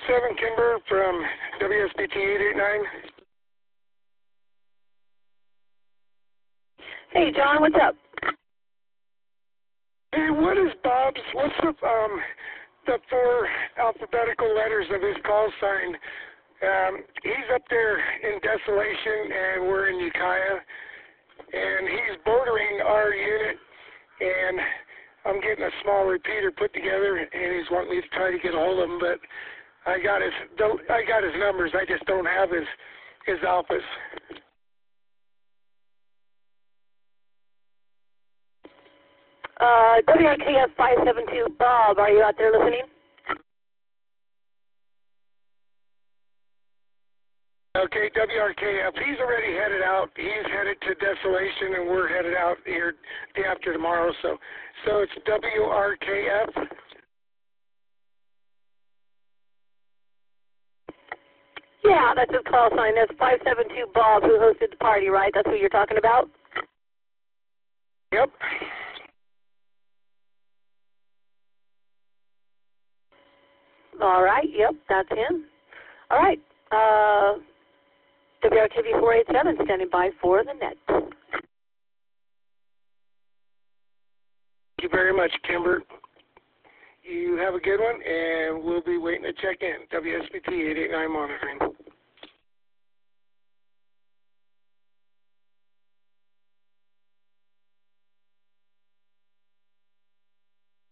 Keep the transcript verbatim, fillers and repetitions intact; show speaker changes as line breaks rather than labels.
seven, Kimber from W S B T eight eight nine.
Hey, John, what's up?
Hey, what is Bob's, what's the, um, the four alphabetical letters of his call sign? Um, he's up there in Desolation, and we're in Ukiah, and he's bordering our unit, and I'm getting a small repeater put together, and he's wanting me to try to get a hold of him, but I got his, I got his numbers, I just don't have his, his office.
Uh, W R K F five seven two, Bob, are you out there listening?
Okay, W R K F, he's already headed out. He's headed to Desolation, and we're headed out here day after tomorrow. So, so it's W R K F.
Yeah, that's his call sign. That's five seven two Bob, who hosted the party, right? That's who you're talking about?
Yep.
All right, yep, that's him. All right, uh, W R K V four eight seven, standing by for the net.
Thank you very much, Kimber. You have a good one, and we'll be waiting to check in. W S B T eight eight nine monitoring.